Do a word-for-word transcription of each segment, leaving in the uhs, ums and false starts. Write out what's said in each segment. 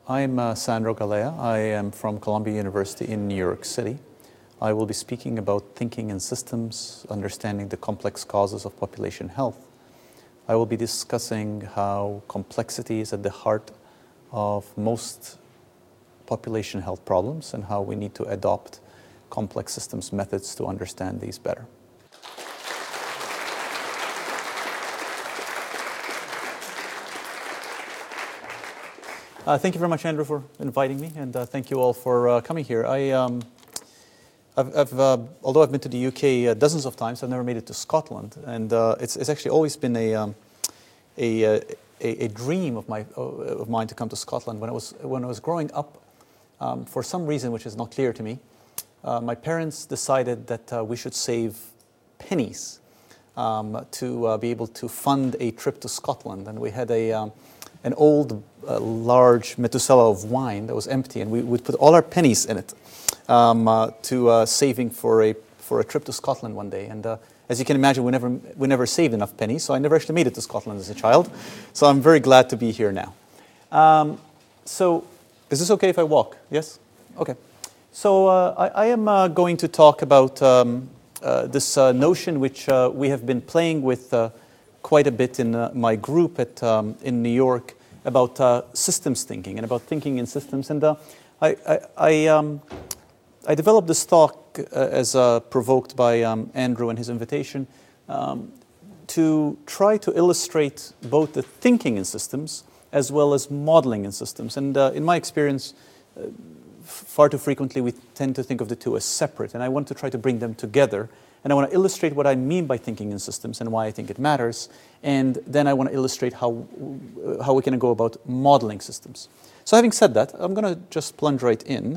I'm uh, Sandro Galea. I am from Columbia University in New York City. I will be speaking about thinking in systems, understanding the complex causes of population health. I will be discussing how complexity is at the heart of most population health problems and how we need to adopt complex systems methods to understand these better. Uh, thank you very much, Andrew, for inviting me, and uh, thank you all for uh, coming here. I, um, I've, I've, uh, although I've been to the U K uh, dozens of times, I've never made it to Scotland, and uh, it's, it's actually always been a, um, a, a, a dream of, my, of mine to come to Scotland. When I was, when I was growing up, um, for some reason which is not clear to me, uh, my parents decided that uh, we should save pennies um, to uh, be able to fund a trip to Scotland, and we had a um, an old, uh, large Methuselah of wine that was empty, and we would put all our pennies in it um, uh, to uh, saving for a for a trip to Scotland one day. And uh, as you can imagine, we never we never saved enough pennies, so I never actually made it to Scotland as a child. So I'm very glad to be here now. Um, so, is this okay if I walk? Yes? Okay. So uh, I, I am uh, going to talk about um, uh, this uh, notion which uh, we have been playing with Uh, quite a bit in uh, my group at, um, in New York about uh, systems thinking and about thinking in systems. And uh, I, I, I, um, I developed this talk uh, as uh, provoked by um, Andrew and his invitation um, to try to illustrate both the thinking in systems as well as modeling in systems. And uh, in my experience, uh, far too frequently we tend to think of the two as separate, and I want to try to bring them together. And I want to illustrate what I mean by thinking in systems and why I think it matters. And then I want to illustrate how, how we can go about modeling systems. So having said that, I'm going to just plunge right in.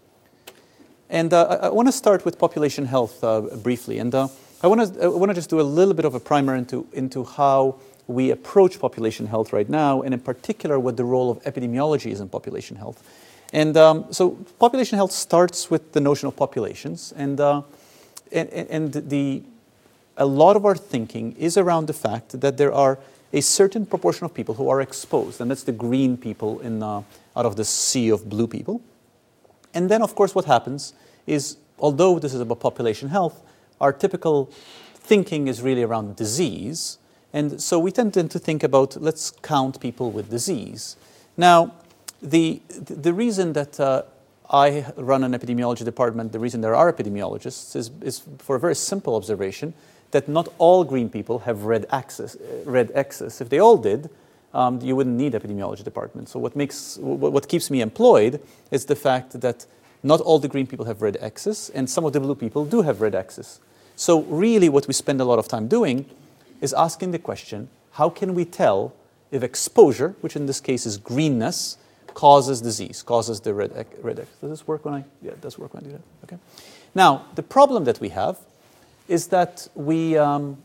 And uh, I, I want to start with population health uh, briefly. And uh, I want to I want to just do a little bit of a primer into, into how we approach population health right now, and in particular what the role of epidemiology is in population health. And um, so population health starts with the notion of populations. And uh, And, and the, a lot of our thinking is around the fact that there are a certain proportion of people who are exposed, and that's the green people in, uh, out of the sea of blue people. And then, of course, what happens is, although this is about population health, our typical thinking is really around disease. And so we tend to think about, let's count people with disease. Now, the, the reason that uh, I run an epidemiology department, the reason there are epidemiologists is, is for a very simple observation that not all green people have red axis, red X's. If they all did, um, you wouldn't need epidemiology department. So what makes, what keeps me employed is the fact that not all the green people have red X's, and some of the blue people do have red X's. So really what we spend a lot of time doing is asking the question, how can we tell if exposure, which in this case is greenness, causes disease, causes the red X. Red X. Does this work when I, yeah, it does work when I do that, okay. Now, the problem that we have is that we um,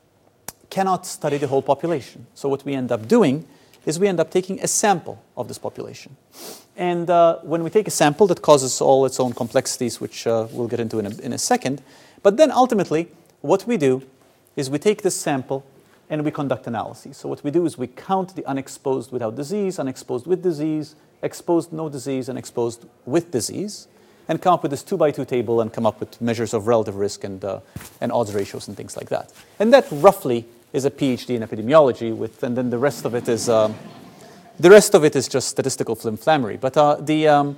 cannot study the whole population. So what we end up doing is we end up taking a sample of this population. And uh, when we take a sample, that causes all its own complexities, which uh, we'll get into in a, in a second. But then ultimately, what we do is we take this sample and we conduct analyses. So what we do is we count the unexposed without disease, unexposed with disease, exposed no disease, and exposed with disease, and come up with this two by two table and come up with measures of relative risk and, uh, and odds ratios and things like that. And that roughly is a PhD in epidemiology, with, and then the rest of it is, um, the rest of it is just statistical flimflammery. But uh, the, um,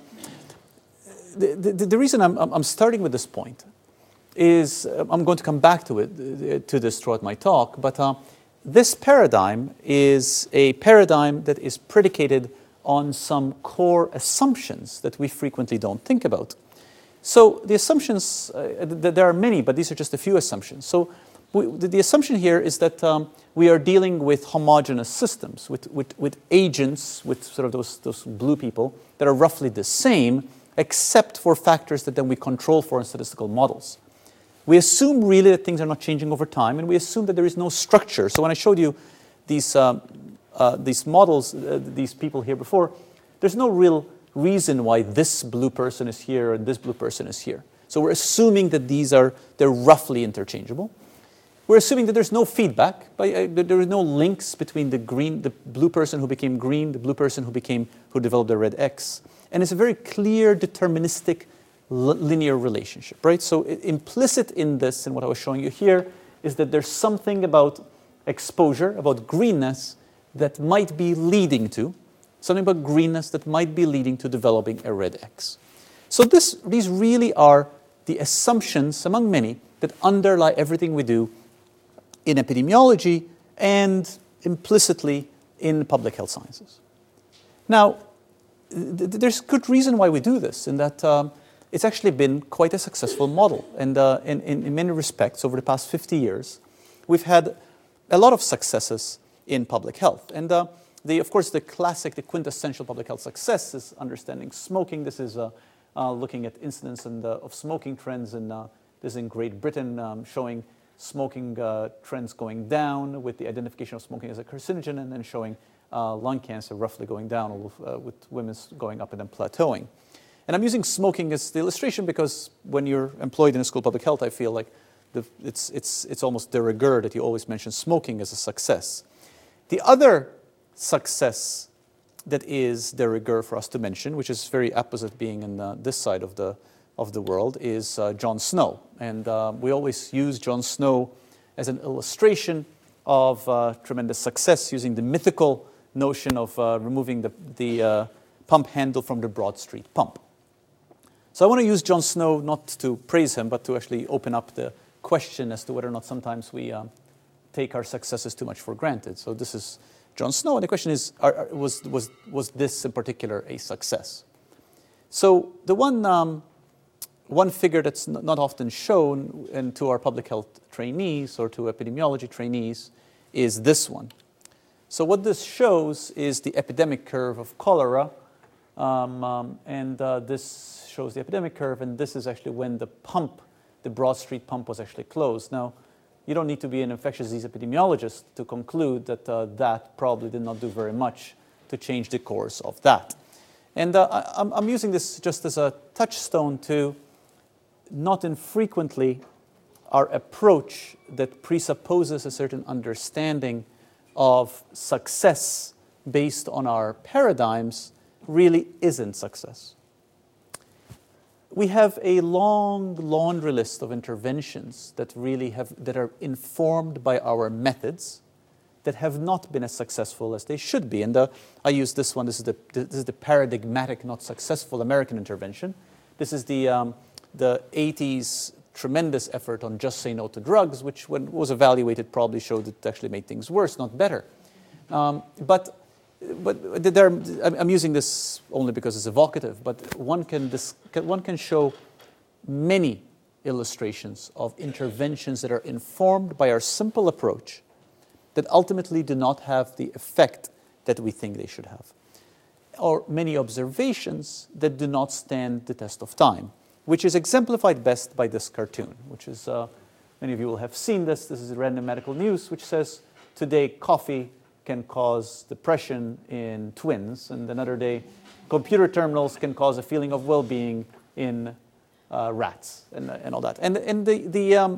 the, the, the reason I'm, I'm starting with this point is, uh, I'm going to come back to it, to this throughout my talk, but uh, this paradigm is a paradigm that is predicated on some core assumptions that we frequently don't think about. So the assumptions, uh, th there are many, but these are just a few assumptions. So we, the, the assumption here is that um, we are dealing with homogeneous systems, with, with, with agents, with sort of those, those blue people that are roughly the same, except for factors that then we control for in statistical models. We assume really that things are not changing over time, and we assume that there is no structure. So when I showed you these, um, uh, these models, uh, these people here before, there's no real reason why this blue person is here and this blue person is here. So we're assuming that these are, they're roughly interchangeable. we're assuming that there's no feedback, but uh, there are no links between the green, the blue person who became green, the blue person who became, who developed a red X. And it's a very clear, deterministic, linear relationship, right? So implicit in this, and what I was showing you here, is that there's something about exposure, about greenness, that might be leading to, something about greenness that might be leading to developing a red X. So this, these really are the assumptions, among many, that underlie everything we do in epidemiology and implicitly in public health sciences. Now, th there's good reason why we do this, in that um, it's actually been quite a successful model. And uh, in, in, in many respects, over the past fifty years, we've had a lot of successes in public health. And uh, the, of course, the classic, the quintessential public health success is understanding smoking. This is uh, uh, looking at incidence and, uh, of smoking trends. And uh, this is in Great Britain, um, showing smoking uh, trends going down with the identification of smoking as a carcinogen, and then showing uh, lung cancer roughly going down with, uh, with women going up and then plateauing. And I'm using smoking as the illustration because when you're employed in a school of public health, I feel like the, it's, it's, it's almost de rigueur that you always mention smoking as a success. The other success that is de rigueur for us to mention, which is very opposite being in the, this side of the, of the world, is uh, John Snow. And uh, we always use John Snow as an illustration of uh, tremendous success, using the mythical notion of uh, removing the, the uh, pump handle from the Broad Street pump. So I want to use John Snow not to praise him, but to actually open up the question as to whether or not sometimes we um, take our successes too much for granted. So this is John Snow, and the question is, are, are, was, was, was this in particular a success? So the one, um, one figure that's not often shown in, to our public health trainees or to epidemiology trainees is this one. So what this shows is the epidemic curve of cholera, um, um, and uh, this shows the epidemic curve, and this is actually when the pump, the Broad Street pump, was actually closed. Now, you don't need to be an infectious disease epidemiologist to conclude that uh, that probably did not do very much to change the course of that. And uh, I, I'm, I'm using this just as a touchstone to not infrequently our approach that presupposes a certain understanding of success based on our paradigms really isn't success. We have a long laundry list of interventions that really have, that are informed by our methods that have not been as successful as they should be. And uh, I use this one, this is the, this is the paradigmatic, not successful American intervention. This is the, um, the eighties tremendous effort on Just Say No to Drugs, which when it was evaluated probably showed it actually made things worse, not better. Um, but But there, I'm using this only because it's evocative, but one can, one can show many illustrations of interventions that are informed by our simple approach that ultimately do not have the effect that we think they should have. Or many observations that do not stand the test of time, which is exemplified best by this cartoon, which is, uh, many of you will have seen this. This is Random Medical News, which says, today coffee can cause depression in twins, and another day, computer terminals can cause a feeling of well-being in uh, rats, and, and all that. And, and the, the, um,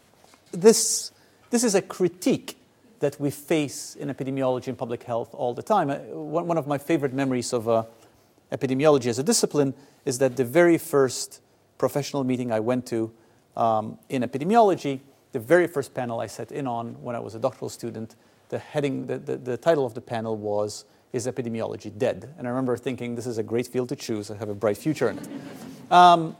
this, this is a critique that we face in epidemiology and public health all the time. Uh, one, one of my favorite memories of uh, epidemiology as a discipline is that the very first professional meeting I went to um, in epidemiology, the very first panel I sat in on when I was a doctoral student, the heading, the, the, the title of the panel was, Is Epidemiology Dead? And I remember thinking, this is a great field to choose. I have a bright future in it. Um,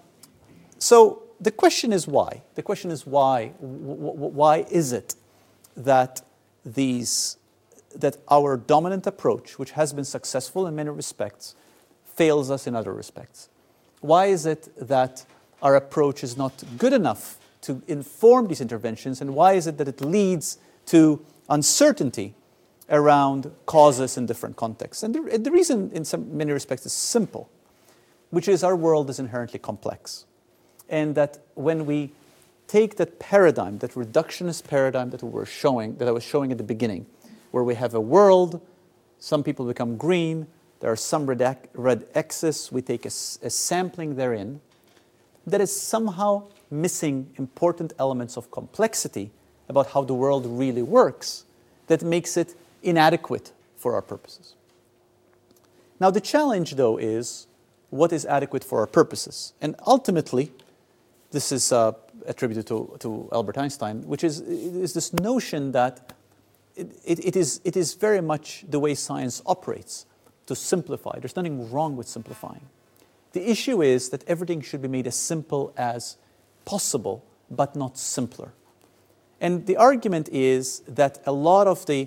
so the question is why? The question is why? W- w- why is it that these, that our dominant approach, which has been successful in many respects, fails us in other respects? Why is it that our approach is not good enough to inform these interventions, and why is it that it leads to uncertainty around causes in different contexts? And the, the reason in some many respects is simple, which is our world is inherently complex. And that when we take that paradigm, that reductionist paradigm that we were showing, that I was showing at the beginning, where we have a world, some people become green, there are some red, red X's, we take a, a sampling therein, that is somehow missing important elements of complexity about how the world really works that makes it inadequate for our purposes. Now, the challenge, though, is what is adequate for our purposes? And ultimately, this is uh, attributed to, to Albert Einstein, which is, is this notion that it, it, it, is, it is very much the way science operates, to simplify. There's nothing wrong with simplifying. The issue is that everything should be made as simple as possible, but not simpler. And the argument is that a lot of the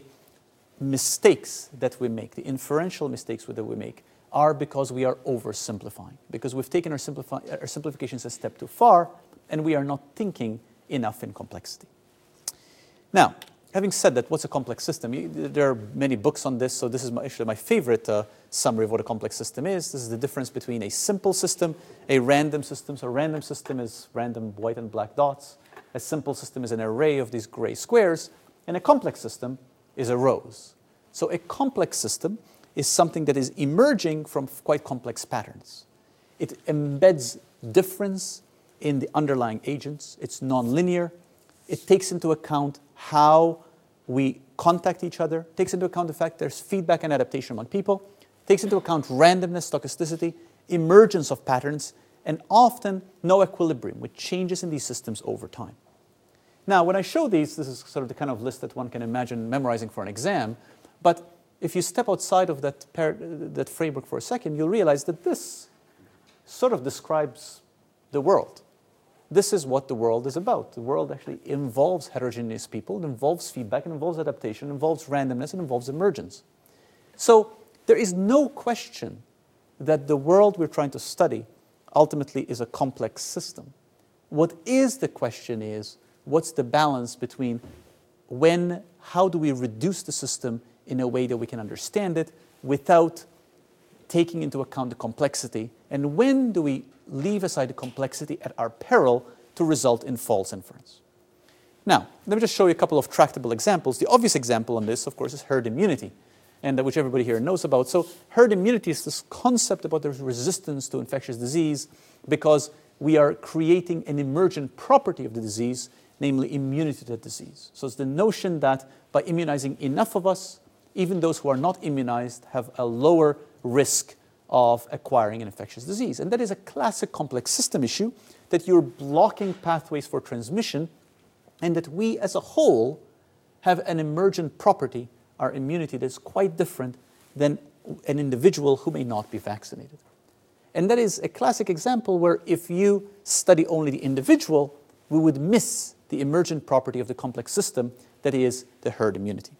mistakes that we make, the inferential mistakes that we make, are because we are oversimplifying, because we've taken our, simplify, our simplifications a step too far, and we are not thinking enough in complexity. Now, having said that, what's a complex system? You, there are many books on this, so this is my, actually my favorite uh, summary of what a complex system is. This is the difference between a simple system, a random system. So a random system is random white and black dots. A simple system is an array of these gray squares, and a complex system is a rows. So a complex system is something that is emerging from quite complex patterns. It embeds difference in the underlying agents. It's nonlinear. It takes into account how we contact each other, takes into account the fact there's feedback and adaptation among people, takes into account randomness, stochasticity, emergence of patterns, and often no equilibrium, with changes in these systems over time. Now, when I show these, this is sort of the kind of list that one can imagine memorizing for an exam, but if you step outside of that, par- that framework for a second, you'll realize that this sort of describes the world. This is what the world is about. The world actually involves heterogeneous people, it involves feedback, it involves adaptation, it involves randomness, it involves emergence. So there is no question that the world we're trying to study ultimately is a complex system. What is the question is, what's the balance between when, how do we reduce the system in a way that we can understand it without taking into account the complexity, and when do we leave aside the complexity at our peril to result in false inference? Now, let me just show you a couple of tractable examples. The obvious example on this, of course, is herd immunity, and which everybody here knows about. So herd immunity is this concept about the resistance to infectious disease because we are creating an emergent property of the disease, namely immunity to the disease. So it's the notion that by immunizing enough of us, even those who are not immunized have a lower risk of acquiring an infectious disease. And that is a classic complex system issue, that you're blocking pathways for transmission, and that we as a whole have an emergent property, our immunity, that's quite different than an individual who may not be vaccinated. And that is a classic example where if you study only the individual, we would miss the emergent property of the complex system, that is the herd immunity.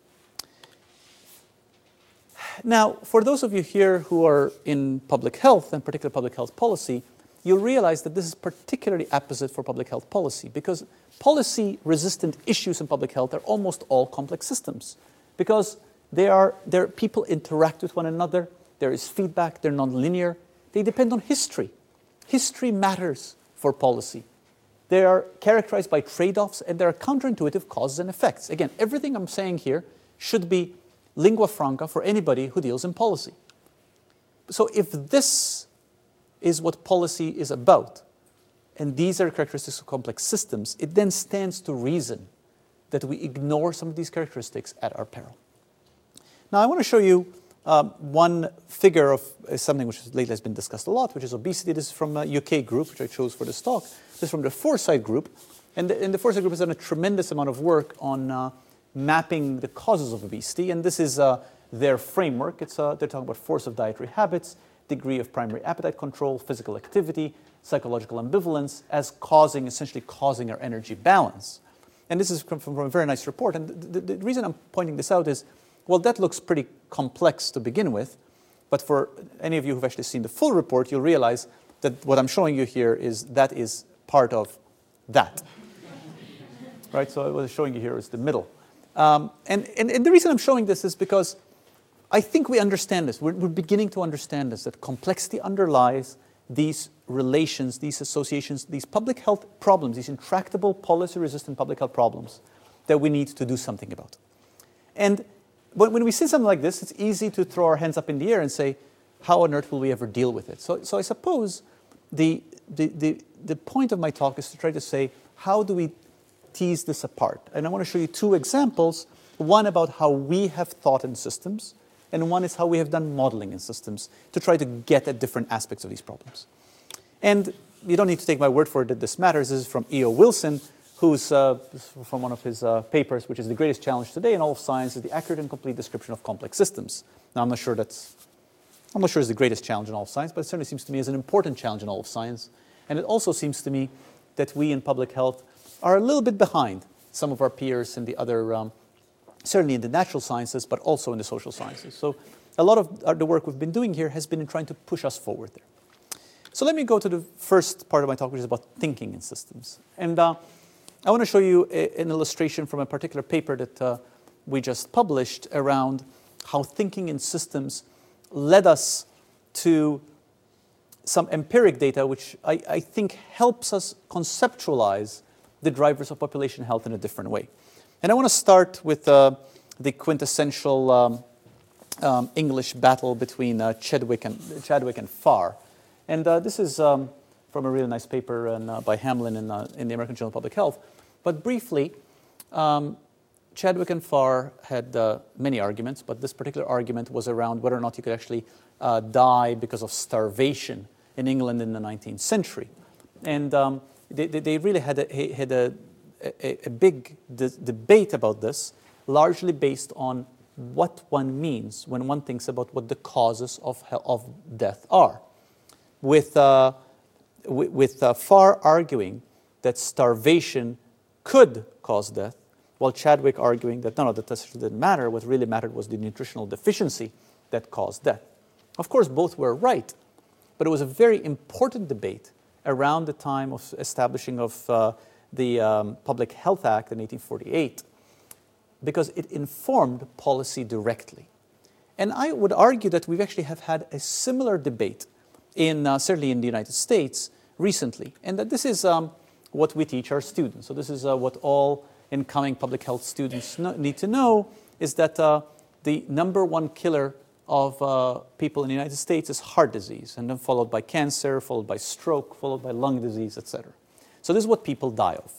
Now, for those of you here who are in public health, and particularly public health policy, you'll realize that this is particularly apposite for public health policy, because policy-resistant issues in public health are almost all complex systems, because they are, they're, people interact with one another, there is feedback, they're non-linear, they depend on history. History matters for policy. They are characterized by trade-offs, and there are counterintuitive causes and effects. Again, everything I'm saying here should be lingua franca for anybody who deals in policy. So if this is what policy is about, and these are characteristics of complex systems, it then stands to reason that we ignore some of these characteristics at our peril. Now, I want to show you um, one figure of uh, something which lately has been discussed a lot, which is obesity. This is from a U K group, which I chose for this talk. This is from the Foresight Group. And the, and the Foresight Group has done a tremendous amount of work on uh, mapping the causes of obesity, and this is uh, their framework. It's, uh, they're talking about force of dietary habits, degree of primary appetite control, physical activity, psychological ambivalence, as causing, essentially causing our energy balance. And this is from, from a very nice report, and the, the, the reason I'm pointing this out is, well, that looks pretty complex to begin with, but for any of you who've actually seen the full report, you'll realize that what I'm showing you here is that is part of that. Right, so what I'm showing you here is the middle. Um, and, and, and the reason I'm showing this is because I think we understand this. We're, we're beginning to understand this, that complexity underlies these relations, these associations, these public health problems, these intractable policy-resistant public health problems that we need to do something about. And when, when we see something like this, it's easy to throw our hands up in the air and say, how on earth will we ever deal with it? So, so I suppose the, the, the, the point of my talk is to try to say, how do we tease this apart. And I want to show you two examples, one about how we have thought in systems, and one is how we have done modeling in systems to try to get at different aspects of these problems. And you don't need to take my word for it that this matters. This is from E O Wilson, who's uh, from one of his uh, papers, which is the greatest challenge today in all of science, is the accurate and complete description of complex systems. Now, I'm not sure that's, I'm not sure it's the greatest challenge in all of science, but it certainly seems to me as an important challenge in all of science. And it also seems to me that we in public health are a little bit behind some of our peers in the other, um, certainly in the natural sciences, but also in the social sciences. So a lot of the work we've been doing here has been in trying to push us forward there. So let me go to the first part of my talk, which is about thinking in systems. And uh, I want to show you a, an illustration from a particular paper that uh, we just published around how thinking in systems led us to some empiric data, which I, I think helps us conceptualize the drivers of population health in a different way. And I want to start with uh, the quintessential um, um, English battle between uh, Chadwick and Chadwick and Farr. And uh, this is um, from a really nice paper in, uh, by Hamlin in, uh, in the American Journal of Public Health. But briefly, um, Chadwick and Farr had uh, many arguments, but this particular argument was around whether or not you could actually uh, die because of starvation in England in the nineteenth century. And um, they, they really had a, had a, a, a big de debate about this, largely based on what one means when one thinks about what the causes of, of death are. With, uh, with uh, Farr arguing that starvation could cause death, while Chadwick arguing that no, no, that didn't matter. What really mattered was the nutritional deficiency that caused death. Of course, both were right, but it was a very important debate around the time of establishing of uh, the um, Public Health Act in eighteen forty-eight, because it informed policy directly. And I would argue that we actually have had a similar debate in uh, certainly in the United States recently, and that this is um, what we teach our students. So this is uh, what all incoming public health students no need to know, is that uh, the number one killer of uh, people in the United States is heart disease, and then followed by cancer, followed by stroke, followed by lung disease, et cetera. So this is what people die of.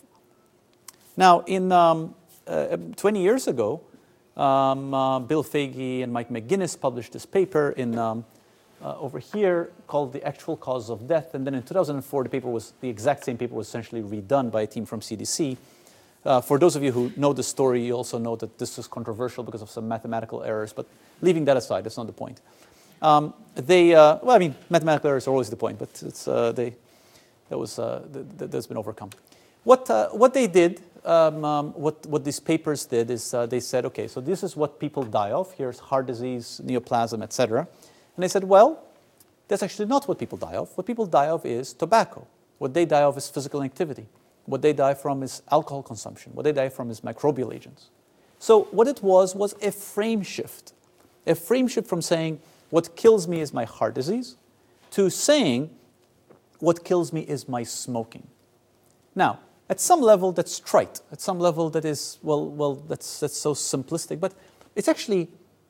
Now, in um, uh, twenty years ago, um, uh, Bill Foege and Mike McGinnis published this paper in um, uh, over here called The Actual Causes of Death, and then in two thousand four, the paper was the exact same paper was essentially redone by a team from C D C. Uh, for those of you who know the story, you also know that this was controversial because of some mathematical errors, but leaving that aside, that's not the point. Um, they, uh, well, I mean, mathematical errors are always the point, but it's, uh, they, that was, uh, th th that's been overcome. What, uh, what they did, um, um, what, what these papers did is uh, they said, okay, so this is what people die of. Here's heart disease, neoplasm, et cetera. And they said, well, that's actually not what people die of. What people die of is tobacco. What they die of is physical activity. What they die from is alcohol consumption. What they die from is microbial agents. So what it was was a frame shift. A frame shift from saying, what kills me is my heart disease, to saying, what kills me is my smoking. Now, at some level, that's trite. At some level, that is, well, well, that's, that's so simplistic. But it's actually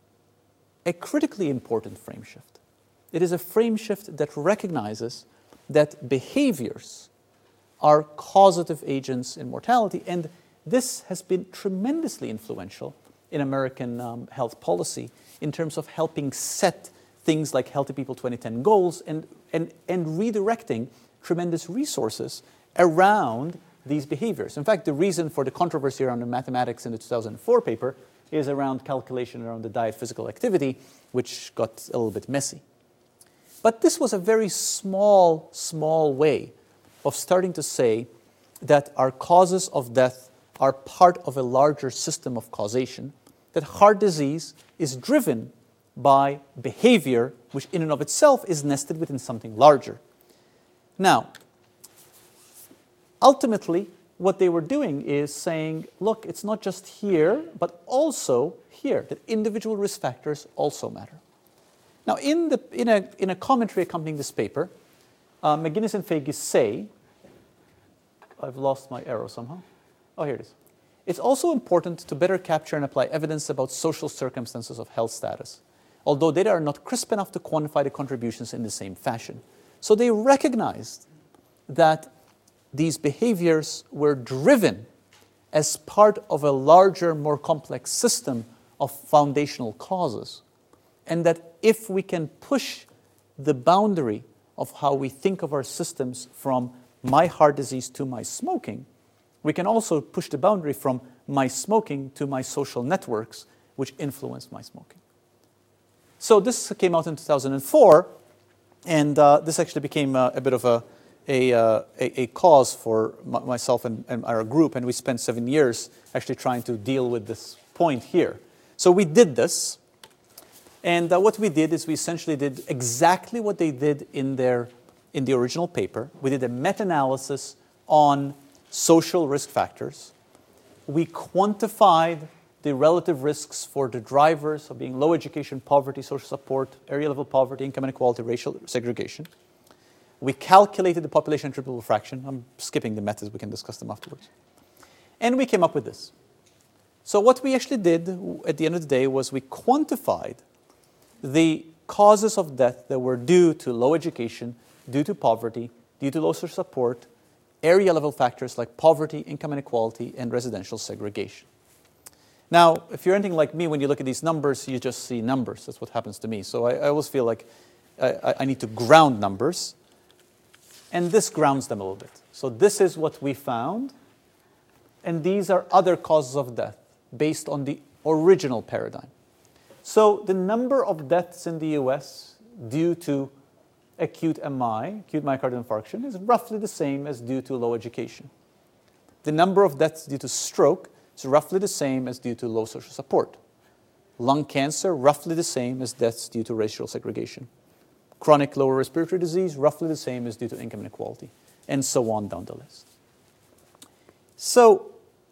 a critically important frame shift. It is a frame shift that recognizes that behaviors are causative agents in mortality, and this has been tremendously influential in American um, health policy in terms of helping set things like Healthy People twenty ten goals and, and, and redirecting tremendous resources around these behaviors. In fact, the reason for the controversy around the mathematics in the two thousand four paper is around calculation around the diet physical activity, which got a little bit messy. But this was a very small, small way of starting to say that our causes of death are part of a larger system of causation, that heart disease is driven by behavior, which in and of itself is nested within something larger. Now, ultimately, what they were doing is saying, look, it's not just here, but also here, that individual risk factors also matter. Now, in, the, in, a, in a commentary accompanying this paper, uh, McGinnis and Foege say, I've lost my arrow somehow. Oh, here it is. It's also important to better capture and apply evidence about social circumstances of health status, although data are not crisp enough to quantify the contributions in the same fashion. So they recognized that these behaviors were driven as part of a larger, more complex system of foundational causes. And that if we can push the boundary of how we think of our systems from my heart disease to my smoking, we can also push the boundary from my smoking to my social networks, which influence my smoking. So this came out in two thousand four, and uh, this actually became uh, a bit of a, a, uh, a, a cause for m myself and, and our group, and we spent seven years actually trying to deal with this point here. So we did this, and uh, what we did is we essentially did exactly what they did in, their, in the original paper. We did a meta-analysis on social risk factors. We quantified the relative risks for the drivers of being low education, poverty, social support, area level poverty, income inequality, racial segregation. We calculated the population attributable fraction. I'm skipping the methods, we can discuss them afterwards. And we came up with this. So what we actually did at the end of the day was we quantified the causes of death that were due to low education, due to poverty, due to low social support, area level factors like poverty, income inequality, and residential segregation. Now, if you're anything like me, when you look at these numbers, you just see numbers. That's what happens to me. So I, I always feel like I, I need to ground numbers. And this grounds them a little bit. So this is what we found. And these are other causes of death based on the original paradigm. So the number of deaths in the U S due to acute M I, acute myocardial infarction, is roughly the same as due to low education. The number of deaths due to stroke is roughly the same as due to low social support. Lung cancer, roughly the same as deaths due to racial segregation. Chronic lower respiratory disease, roughly the same as due to income inequality, and so on down the list. So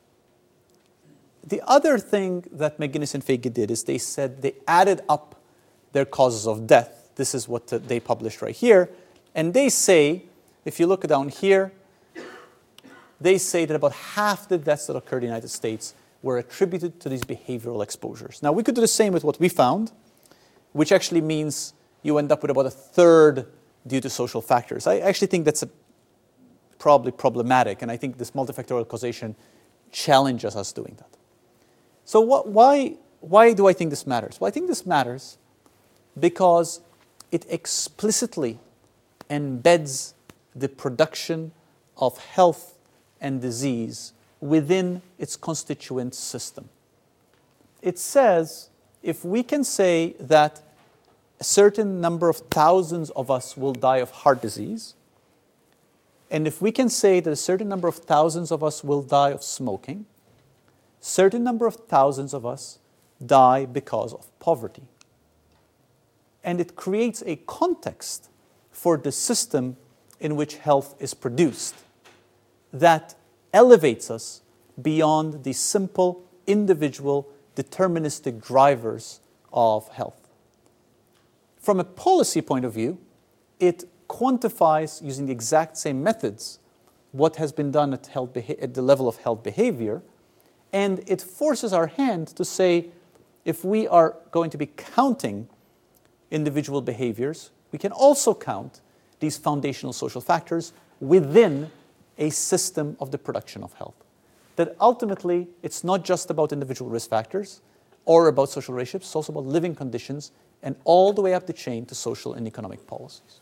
the other thing that McGinnis and Foege did is they said they added up their causes of death. This is what they published right here. And they say, if you look down here, they say that about half the deaths that occurred in the United States were attributed to these behavioral exposures. Now, we could do the same with what we found, which actually means you end up with about a third due to social factors. I actually think that's a, probably problematic, and I think this multifactorial causation challenges us doing that. So what, why, why do I think this matters? Well, I think this matters because it explicitly embeds the production of health and disease within its constituent system. It says, if we can say that a certain number of thousands of us will die of heart disease, and if we can say that a certain number of thousands of us will die of smoking, certain number of thousands of us die because of poverty. And it creates a context for the system in which health is produced that elevates us beyond the simple, individual, deterministic drivers of health. From a policy point of view, it quantifies, using the exact same methods, what has been done at, health at the level of health behavior, and it forces our hand to say, if we are going to be counting individual behaviors, we can also count these foundational social factors within a system of the production of health. That ultimately, it's not just about individual risk factors or about social relationships, it's also about living conditions and all the way up the chain to social and economic policies.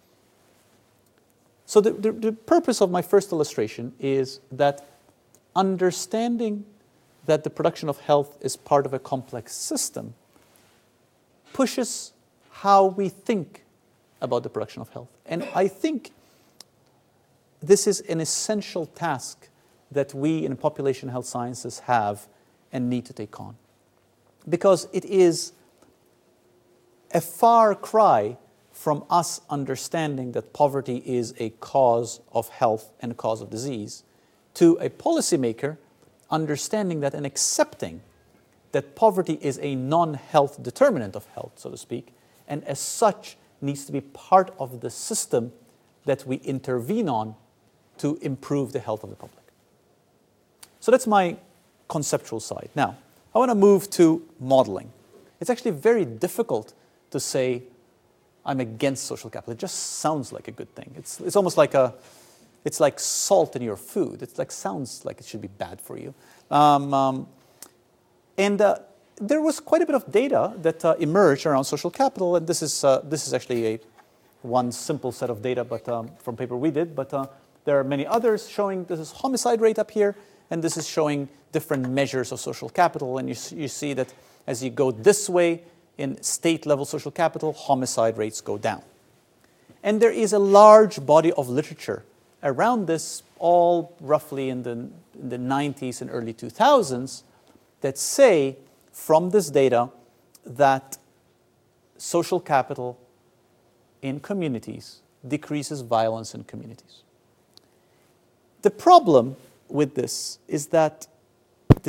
So the, the, the purpose of my first illustration is that understanding that the production of health is part of a complex system pushes how we think about the production of health. And I think this is an essential task that we in population health sciences have and need to take on. Because it is a far cry from us understanding that poverty is a cause of health and a cause of disease, to a policymaker understanding that and accepting that poverty is a non-health determinant of health, so to speak, and as such needs to be part of the system that we intervene on to improve the health of the public. So that's my conceptual side. Now, I want to move to modeling. It's actually very difficult to say, I'm against social capital. It just sounds like a good thing. It's, it's almost like a, it's like salt in your food. It's like, sounds like it should be bad for you. Um, um, and uh, there was quite a bit of data that uh, emerged around social capital, and this is, uh, this is actually a one simple set of data but, um, from paper we did, but uh, there are many others showing this is homicide rate up here, and this is showing different measures of social capital, and you, you see that as you go this way in state-level social capital, homicide rates go down. And there is a large body of literature around this, all roughly in the, in the nineties and early two thousands, that say from this data that social capital in communities decreases violence in communities. The problem with this is that the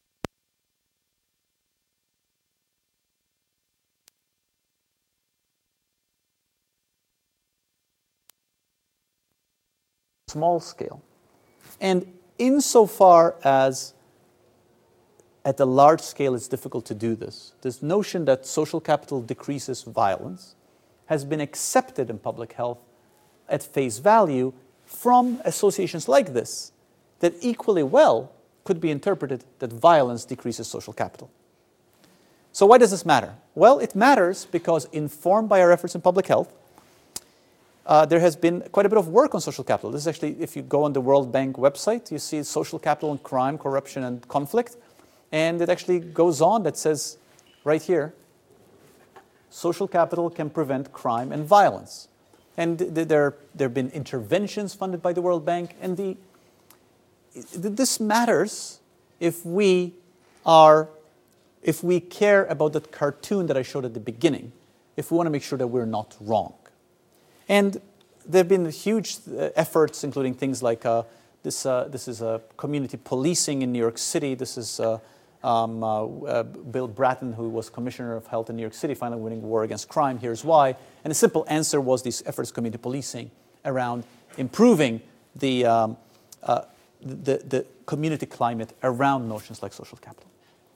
small scale. And insofar as at the large scale it's difficult to do this, this notion that social capital decreases violence has been accepted in public health at face value from associations like this, that equally well could be interpreted that violence decreases social capital. So why does this matter? Well, it matters because, informed by our efforts in public health, uh, there has been quite a bit of work on social capital. This is actually, if you go on the World Bank website, you see social capital and crime, corruption, and conflict. And it actually goes on that says, right here, social capital can prevent crime and violence. And th there, there have been interventions funded by the World Bank, and the, this matters if we are, if we care about that cartoon that I showed at the beginning, if we want to make sure that we're not wrong. And there have been huge uh, efforts, including things like uh, this, uh, this is uh, community policing in New York City. This is uh, um, uh, uh, Bill Bratton, who was Commissioner of Health in New York City, finally winning the war against crime. Here's why. And the simple answer was these efforts of community policing around improving the, um, uh, the, the community climate around notions like social capital.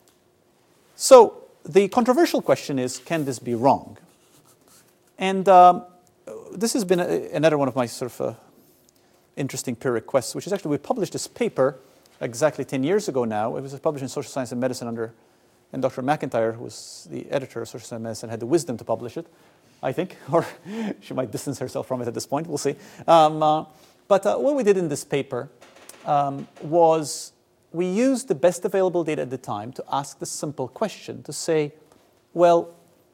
So the controversial question is, can this be wrong? And um, this has been a, another one of my sort of uh, interesting peer requests, which is actually we published this paper exactly ten years ago now. It was published in Social Science and Medicine under, and Doctor McIntyre, who was the editor of Social Science and Medicine, had the wisdom to publish it, I think, or she might distance herself from it at this point, we'll see. Um, uh, but uh, what we did in this paper um, was we used the best available data at the time to ask the simple question, to say, well,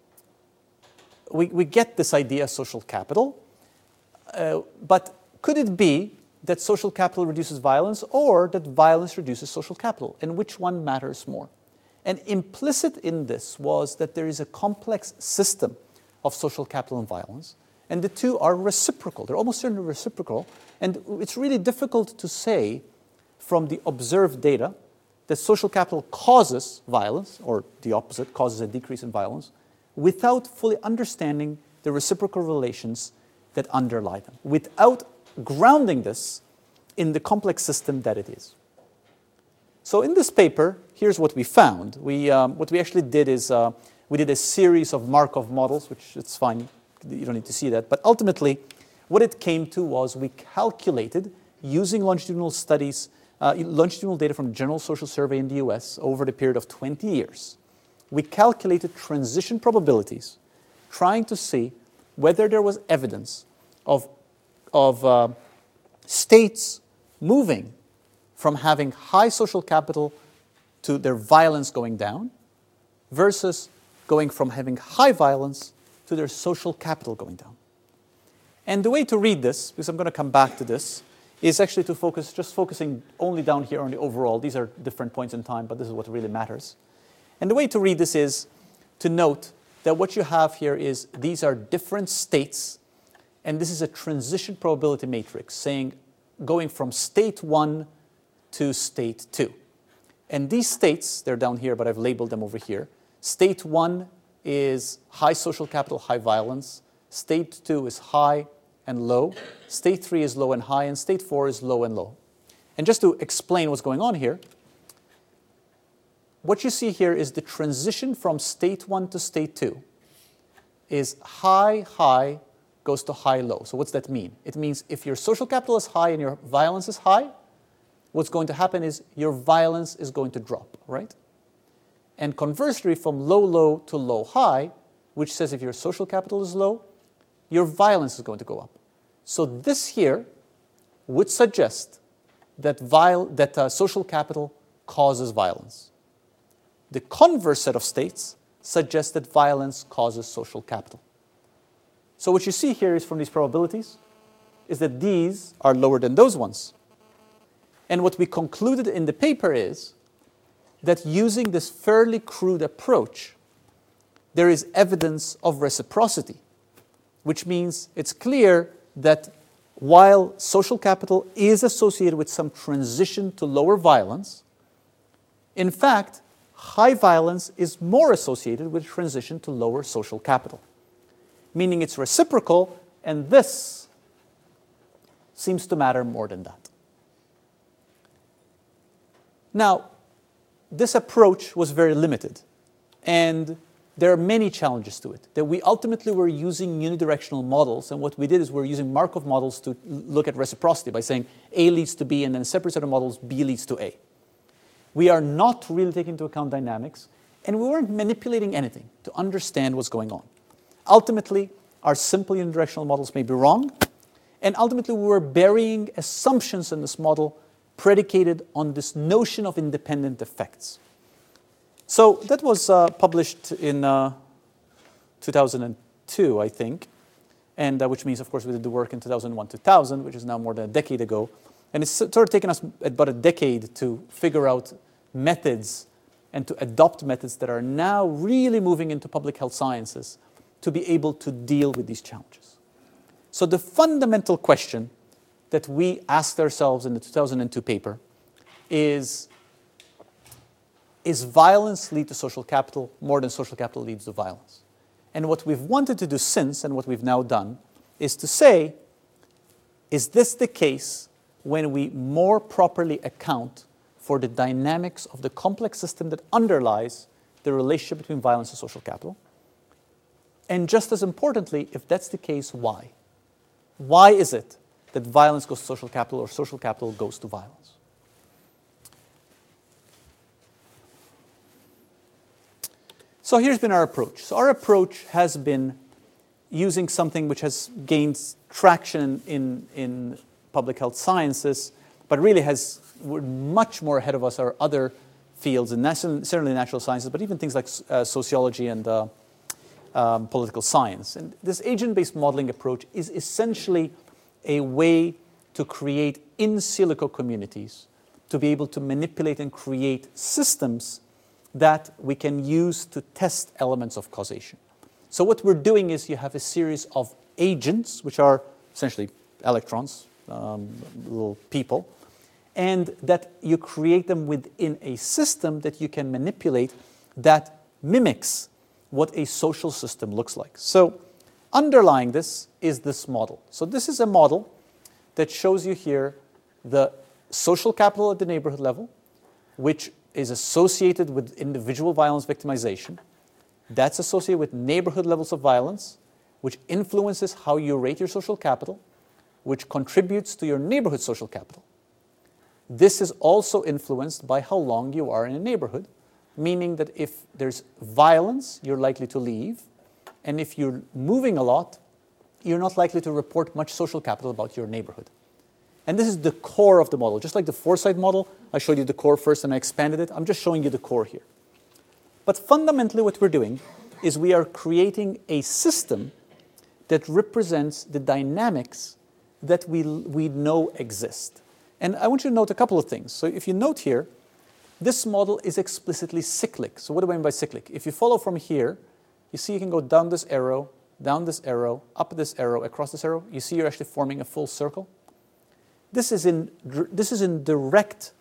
we, we get this idea of social capital, uh, but could it be that social capital reduces violence or that violence reduces social capital? And which one matters more? And implicit in this was that there is a complex system of social capital and violence, and the two are reciprocal. They're almost certainly reciprocal, and it's really difficult to say from the observed data that social capital causes violence, or the opposite, causes a decrease in violence, without fully understanding the reciprocal relations that underlie them, without grounding this in the complex system that it is. So in this paper, here's what we found. We, um, what we actually did is uh, we did a series of Markov models, which it's fine, you don't need to see that. But ultimately, what it came to was we calculated, using longitudinal studies, uh, longitudinal data from the General Social Survey in the U S over the period of twenty years, we calculated transition probabilities, trying to see whether there was evidence of, of uh, states moving from having high social capital to their violence going down versus going from having high violence to their social capital going down. And the way to read this, because I'm going to come back to this, is actually to focus, just focusing only down here on the overall. These are different points in time, but this is what really matters. And the way to read this is to note that what you have here is these are different states, and this is a transition probability matrix saying going from state one to state two. And these states, they're down here, but I've labeled them over here. State one is high social capital, high violence. State two is high and low. State three is low and high, and state four is low and low. And just to explain what's going on here, what you see here is the transition from state one to state two is high, high, goes to high, low. So what's that mean? It means if your social capital is high and your violence is high, what's going to happen is your violence is going to drop, right? And conversely, from low, low to low, high, which says if your social capital is low, your violence is going to go up. So this here would suggest that, viol that uh, social capital causes violence. The converse set of states suggests that violence causes social capital. So what you see here is from these probabilities is that these are lower than those ones. And what we concluded in the paper is that using this fairly crude approach, there is evidence of reciprocity, which means it's clear that while social capital is associated with some transition to lower violence, in fact, high violence is more associated with transition to lower social capital, meaning it's reciprocal, and this seems to matter more than that. Now, this approach was very limited, and there are many challenges to it. That we ultimately were using unidirectional models, and what we did is we're using Markov models to look at reciprocity by saying A leads to B, and then a separate set of models, B leads to A. We are not really taking into account dynamics, and we weren't manipulating anything to understand what's going on. Ultimately, our simple unidirectional models may be wrong, and ultimately we were burying assumptions in this model predicated on this notion of independent effects. So that was uh, published in uh, two thousand two, I think, and uh, which means, of course, we did the work in two thousand one, two thousand, which is now more than a decade ago. And it's sort of taken us about a decade to figure out methods and to adopt methods that are now really moving into public health sciences to be able to deal with these challenges. So the fundamental question that we asked ourselves in the two thousand two paper is, is violence lead to social capital more than social capital leads to violence? And what we've wanted to do since, and what we've now done, is to say, is this the case when we more properly account for the dynamics of the complex system that underlies the relationship between violence and social capital? And just as importantly, if that's the case, why? Why is it that violence goes to social capital or social capital goes to violence? So here's been our approach. So our approach has been using something which has gained traction in, in public health sciences, but really has, we're much more ahead of us are other fields, and certainly natural sciences, but even things like uh, sociology and uh, um, political science. And this agent-based modeling approach is essentially a way to create in silico communities, to be able to manipulate and create systems that we can use to test elements of causation. So what we're doing is you have a series of agents, which are essentially electrons, um, little people, and that you create them within a system that you can manipulate that mimics what a social system looks like. So underlying this is this model. So this is a model that shows you here the social capital at the neighborhood level, which is associated with individual violence victimization. That's associated with neighborhood levels of violence, which influences how you rate your social capital, which contributes to your neighborhood social capital. This is also influenced by how long you are in a neighborhood, meaning that if there's violence, you're likely to leave, and if you're moving a lot, you're not likely to report much social capital about your neighborhood. And this is the core of the model. Just like the Foresight model, I showed you the core first and I expanded it. I'm just showing you the core here. But fundamentally what we're doing is we are creating a system that represents the dynamics that we, we know exist. And I want you to note a couple of things. So if you note here, this model is explicitly cyclic. So what do I mean by cyclic? If you follow from here, you see you can go down this arrow, down this arrow, up this arrow, across this arrow. You see you're actually forming a full circle. This is in, this is in direct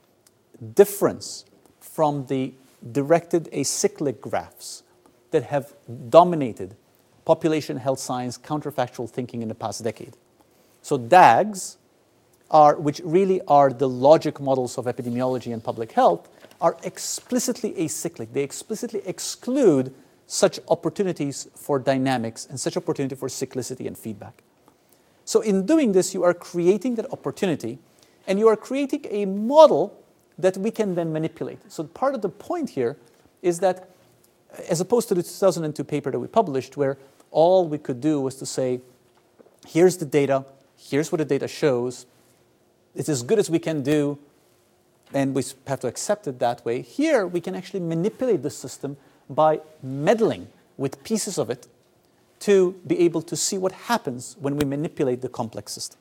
difference from the directed acyclic graphs that have dominated population health science counterfactual thinking in the past decade. So D A Gs, are, which really are the logic models of epidemiology and public health, are explicitly acyclic. They explicitly exclude such opportunities for dynamics and such opportunity for cyclicity and feedback. So in doing this, you are creating that opportunity, And you are creating a model that we can then manipulate. So part of the point here is that, as opposed to the two thousand two paper that we published, where all we could do was to say, here's the data, here's what the data shows, it's as good as we can do, and we have to accept it that way. Here, we can actually manipulate the system by meddling with pieces of it to be able to see what happens when we manipulate the complex system.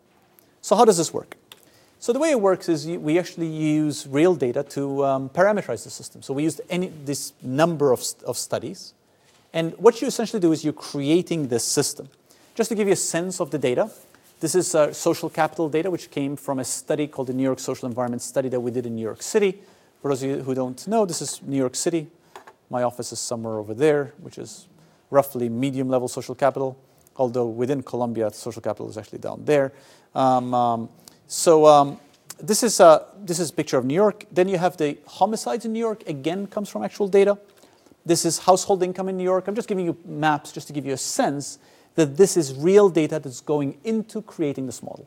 So how does this work? So the way it works is we actually use real data to um, parameterize the system. So we used any, this number of, of studies. And what you essentially do is you're creating this system. Just to give you a sense of the data, this is uh, social capital data, which came from a study called the New York Social Environment Study that we did in New York City. For those of you who don't know, this is New York City. My office is somewhere over there, which is roughly medium-level social capital, although within Columbia, social capital is actually down there. Um, um, so um, this is a this is a picture of New York. Then you have the homicides in New York. Again, comes from actual data. This is household income in New York. I'm just giving you maps just to give you a sense that this is real data that's going into creating this model.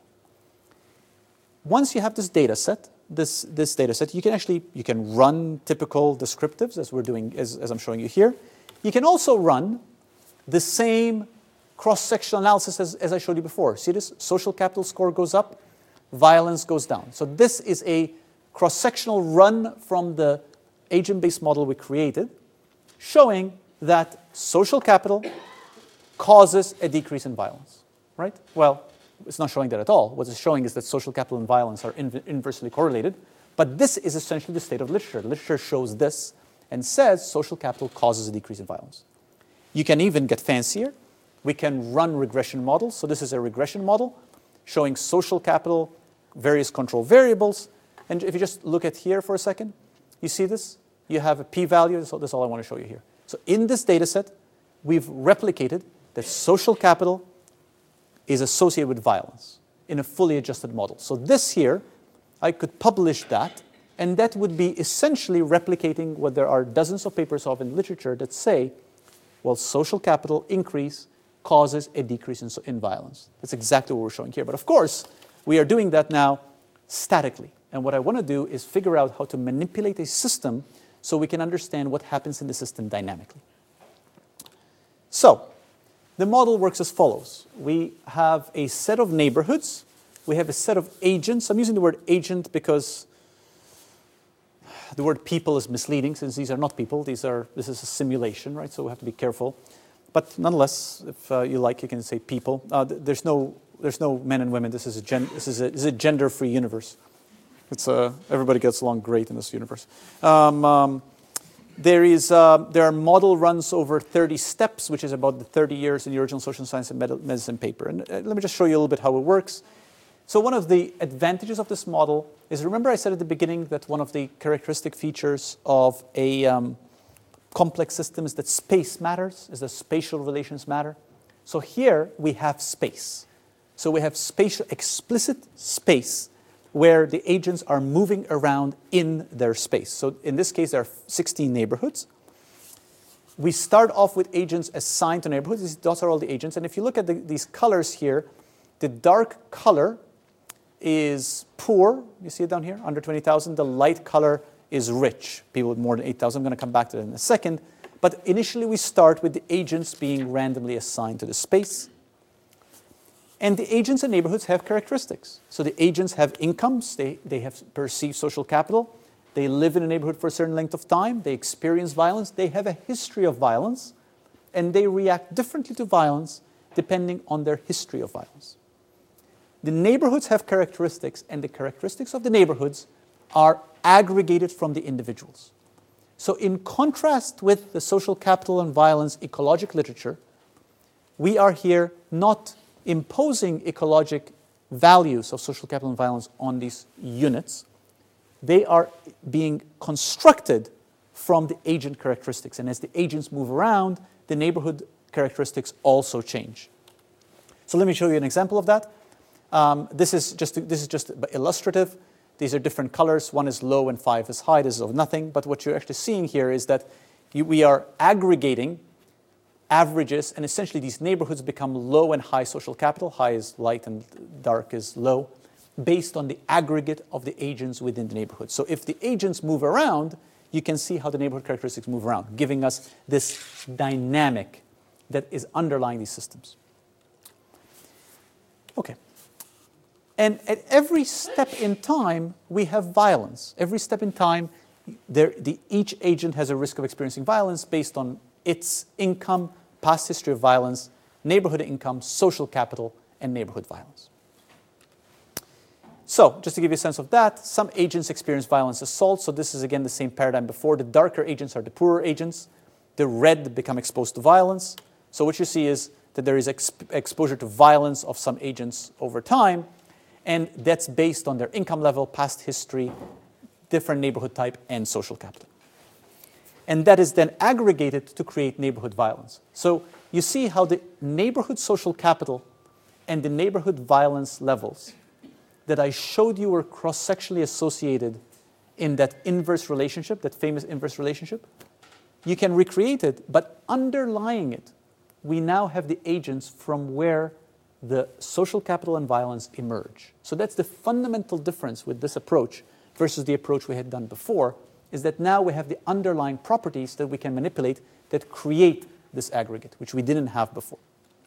Once you have this data set, this, this data set, you can actually you can run typical descriptives as we're doing, as, as I'm showing you here. You can also run the same cross-sectional analysis as, as I showed you before. See this? Social capital score goes up, violence goes down. So this is a cross-sectional run from the agent-based model we created, showing that social capital causes a decrease in violence, right? Well, it's not showing that at all. What it's showing is that social capital and violence are inv inversely correlated, but this is essentially the state of literature. Literature shows this and says social capital causes a decrease in violence. You can even get fancier. We can run regression models. So this is a regression model showing social capital, various control variables. And if you just look at here for a second, you see this? You have a p-value. So that's all I want to show you here. So in this data set, we've replicated that social capital is associated with violence in a fully adjusted model. So this here, I could publish that, and that would be essentially replicating what there are dozens of papers of in literature that say, well, social capital increase causes a decrease in, in violence. That's exactly what we're showing here. But of course, we are doing that now statically. And what I want to do is figure out how to manipulate a system so we can understand what happens in the system dynamically. So, the model works as follows. We have a set of neighborhoods. We have a set of agents. I'm using the word agent because the word people is misleading, since these are not people. These are, this is a simulation, right? So we have to be careful. But nonetheless, if uh, you like, you can say people. Uh, there's no, there's no men and women. This is a, gen this is a, this is a gender-free universe. It's uh, everybody gets along great in this universe. Um, um, There, is, uh, there are model runs over thirty steps, which is about the thirty years in the original social science and med medicine paper. And uh, let me just show you a little bit how it works. So one of the advantages of this model is, remember I said at the beginning that one of the characteristic features of a um, complex system is that space matters, is that spatial relations matter. So here we have space. So we have spatial, explicit space, where the agents are moving around in their space. So in this case, there are sixteen neighborhoods. We start off with agents assigned to neighborhoods. Those are all the agents. And if you look at the, these colors here, the dark color is poor. You see it down here, under twenty thousand. The light color is rich, people with more than eight thousand. I'm going to come back to that in a second. But initially, we start with the agents being randomly assigned to the space. And the agents and neighborhoods have characteristics. So the agents have incomes, they, they have perceived social capital, they live in a neighborhood for a certain length of time, they experience violence, they have a history of violence, and they react differently to violence depending on their history of violence. The neighborhoods have characteristics, and the characteristics of the neighborhoods are aggregated from the individuals. So in contrast with the social capital and violence ecologic literature, we are here not imposing ecologic values of social capital and violence on these units. They are being constructed from the agent characteristics. And as the agents move around, the neighborhood characteristics also change. So let me show you an example of that. Um, this is just this is just illustrative. These are different colors. One is low and five is high. This is of nothing. But what you're actually seeing here is that you, we are aggregating averages, and essentially these neighborhoods become low and high social capital. High is light and dark is low. based on the aggregate of the agents within the neighborhood. So if the agents move around, you can see how the neighborhood characteristics move around, giving us this dynamic that is underlying these systems. Okay. And at every step in time, we have violence. Every step in time, there, the, each agent has a risk of experiencing violence based on its income, past history of violence, neighborhood income, social capital, and neighborhood violence. So, just to give you a sense of that, some agents experience violence assault. So this is again the same paradigm before. The darker agents are the poorer agents. The red become exposed to violence. So what you see is that there is exp exposure to violence of some agents over time. And that's based on their income level, past history, different neighborhood type, and social capital. And that is then aggregated to create neighborhood violence. So you see how the neighborhood social capital and the neighborhood violence levels that I showed you were cross-sectionally associated in that inverse relationship, that famous inverse relationship. You can recreate it, but underlying it, we now have the agents from where the social capital and violence emerge. So that's the fundamental difference with this approach versus the approach we had done before, is that now we have the underlying properties that we can manipulate that create this aggregate, which we didn't have before.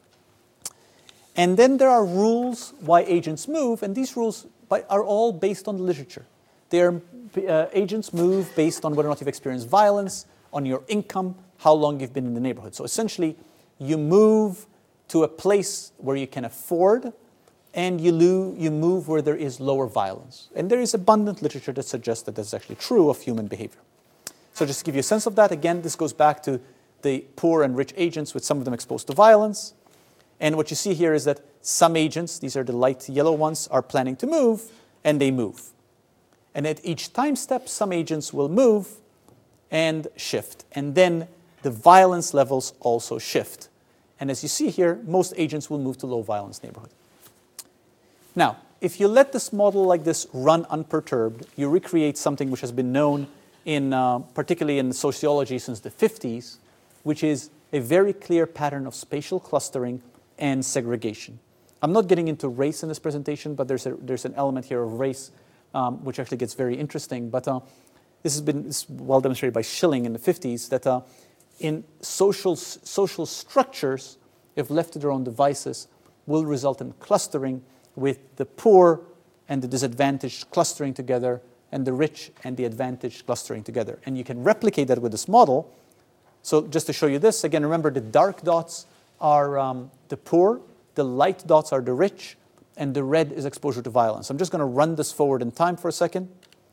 And then there are rules why agents move, and these rules are all based on the literature. They are, uh, agents move based on whether or not you've experienced violence, on your income, how long you've been in the neighborhood. So essentially, you move to a place where you can afford, and you, lo you move where there is lower violence. And there is abundant literature that suggests that that's actually true of human behavior. So just to give you a sense of that, again, this goes back to the poor and rich agents, with some of them exposed to violence. And what you see here is that some agents, these are the light yellow ones, are planning to move, and they move. And at each time step, some agents will move and shift. And then the violence levels also shift. And as you see here, most agents will move to low violence neighborhood. Now, if you let this model like this run unperturbed, you recreate something which has been known in, uh, particularly in sociology since the fifties, which is a very clear pattern of spatial clustering and segregation. I'm not getting into race in this presentation, but there's, a, there's an element here of race um, which actually gets very interesting. But uh, this has been this well demonstrated by Schilling in the fifties, that uh, in social, social structures, if left to their own devices, will result in clustering, with the poor and the disadvantaged clustering together, and the rich and the advantaged clustering together. And you can replicate that with this model. So just to show you this, again, remember the dark dots are um, the poor, the light dots are the rich, and the red is exposure to violence. I'm just going to run this forward in time for a second.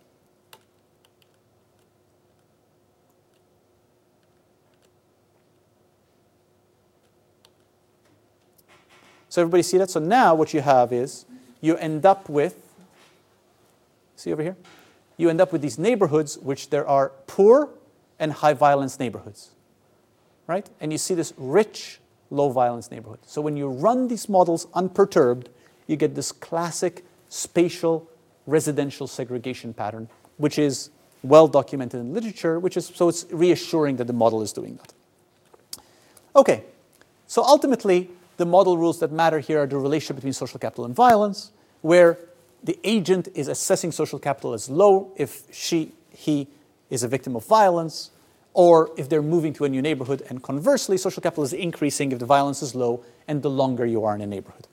So everybody see that? So now what you have is, you end up with, see over here? You end up with these neighborhoods which there are poor and high violence neighborhoods, right? And you see this rich, low violence neighborhood. So when you run these models unperturbed, you get this classic spatial residential segregation pattern, which is well documented in literature, which is, so it's reassuring that the model is doing that. Okay, so ultimately, the model rules that matter here are the relationship between social capital and violence, where the agent is assessing social capital as low if she, he is a victim of violence, or if they're moving to a new neighborhood, and conversely, social capital is increasing if the violence is low and the longer you are in a neighborhood.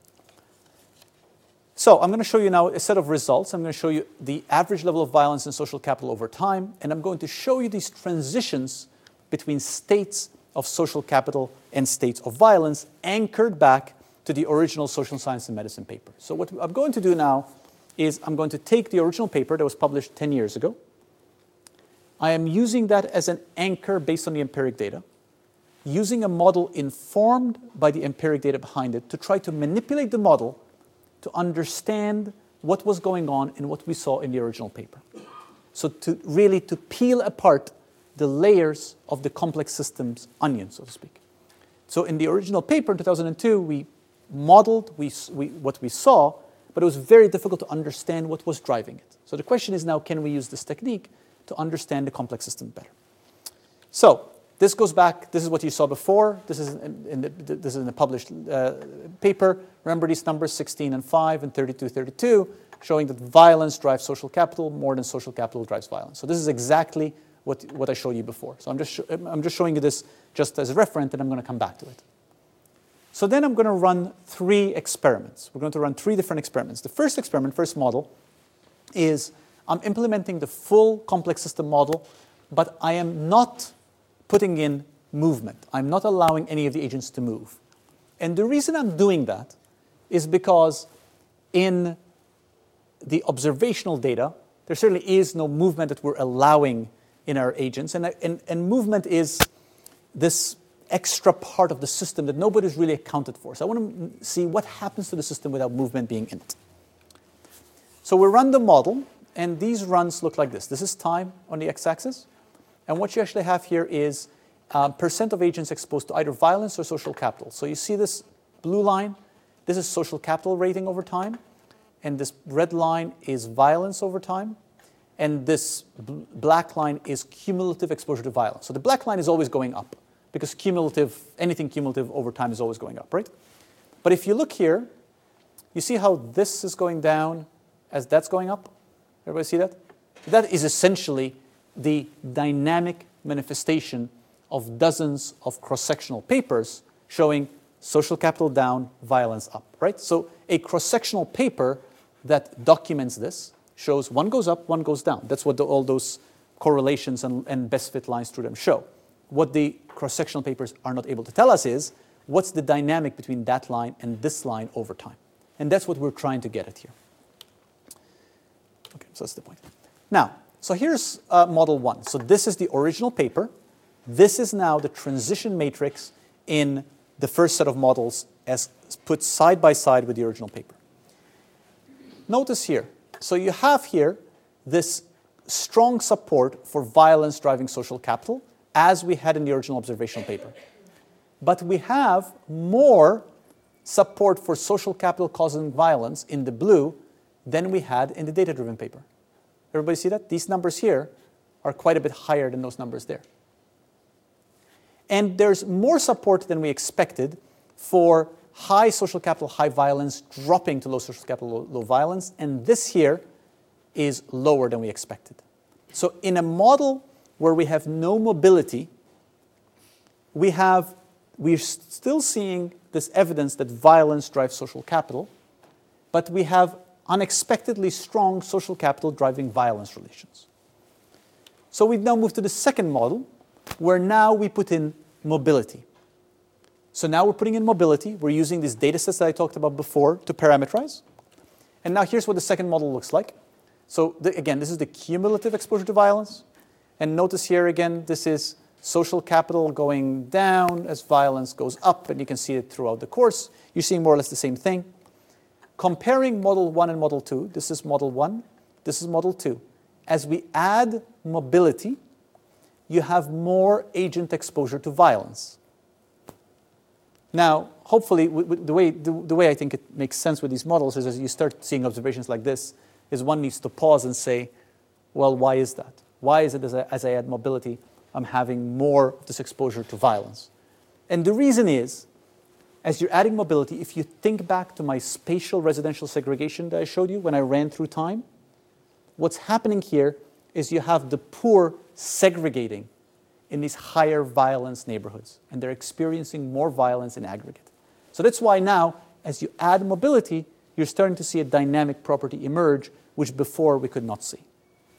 So I'm going to show you now a set of results. I'm going to show you the average level of violence and social capital over time, and I'm going to show you these transitions between states of social capital and states of violence, anchored back to the original social science and medicine paper. So what I'm going to do now is I'm going to take the original paper that was published ten years ago. I am using that as an anchor based on the empiric data, using a model informed by the empiric data behind it to try to manipulate the model to understand what was going on and what we saw in the original paper. So to really to peel apart the layers of the complex systems onion, so to speak. So in the original paper in two thousand two, we modeled we, we, what we saw, but it was very difficult to understand what was driving it. So the question is now, can we use this technique to understand the complex system better? So This goes back, this is what you saw before. This is in, in the, this is in the published uh, paper. Remember these numbers, sixteen and five and thirty-two, thirty-two, showing that violence drives social capital more than social capital drives violence. So this is exactly what, what I showed you before. So I'm just, I'm just showing you this just as a reference, and I'm going to come back to it. So then I'm going to run three experiments. We're going to run three different experiments. The first experiment, first model, is I'm implementing the full complex system model, but I am not putting in movement. I'm not allowing any of the agents to move. And the reason I'm doing that is because in the observational data, there certainly is no movement that we're allowing in our agents. And, and, and movement is this extra part of the system that nobody's really accounted for. So I want to see what happens to the system without movement being in it. So we run the model, and these runs look like this. This is time on the x-axis. And what you actually have here is um, percent of agents exposed to either violence or social capital. So you see this blue line? This is social capital rating over time. And this red line is violence over time. And this bl- black line is cumulative exposure to violence. So the black line is always going up, because cumulative, anything cumulative over time is always going up, right? But if you look here, you see how this is going down as that's going up? Everybody see that? That is essentially the dynamic manifestation of dozens of cross-sectional papers showing social capital down, violence up, right? So a cross-sectional paper that documents this shows one goes up, one goes down. That's what the, all those correlations and, and best fit lines through them show. What the cross-sectional papers are not able to tell us is what's the dynamic between that line and this line over time. And that's what we're trying to get at here. Okay, so that's the point. Now, so here's uh, model one. So this is the original paper. This is now the transition matrix in the first set of models as put side by side with the original paper. Notice here, so you have here this strong support for violence driving social capital, as we had in the original observational paper. But we have more support for social capital causing violence in the blue than we had in the data-driven paper. Everybody see that? These numbers here are quite a bit higher than those numbers there. And there's more support than we expected for high social capital, high violence, dropping to low social capital, low, low violence. And this here is lower than we expected. So in a model where we have no mobility, we have, we're still seeing this evidence that violence drives social capital, but we have unexpectedly strong social capital driving violence relations. So we've now moved to the second model, where now we put in mobility. So now we're putting in mobility. We're using these data sets that I talked about before to parameterize. And now here's what the second model looks like. So the, again, this is the cumulative exposure to violence. And notice here again, this is social capital going down as violence goes up, and you can see it throughout the course. You're seeing more or less the same thing. Comparing model one and model two, this is model one, this is model two. As we add mobility, you have more agent exposure to violence. Now, hopefully, the way, the, the way I think it makes sense with these models is as you start seeing observations like this, is one needs to pause and say, well, why is that? Why is it as I, as I add mobility, I'm having more of this exposure to violence? And the reason is, as you're adding mobility, if you think back to my spatial residential segregation that I showed you when I ran through time, what's happening here is you have the poor segregating in these higher violence neighborhoods, and they're experiencing more violence in aggregate. So that's why now, as you add mobility, you're starting to see a dynamic property emerge, which before we could not see.